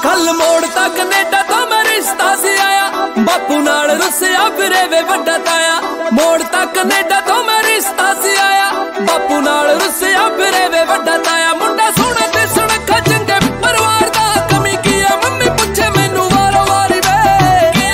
कल मोड़ तक कनेडा तो मैं रिश्ता सी आया, बापू नाल रुसिया फिरे वे वड्डा ताया। मोड़ तक कनेडा तो मैं रिश्ता सी आया, बापू नाल रुसिया फिरे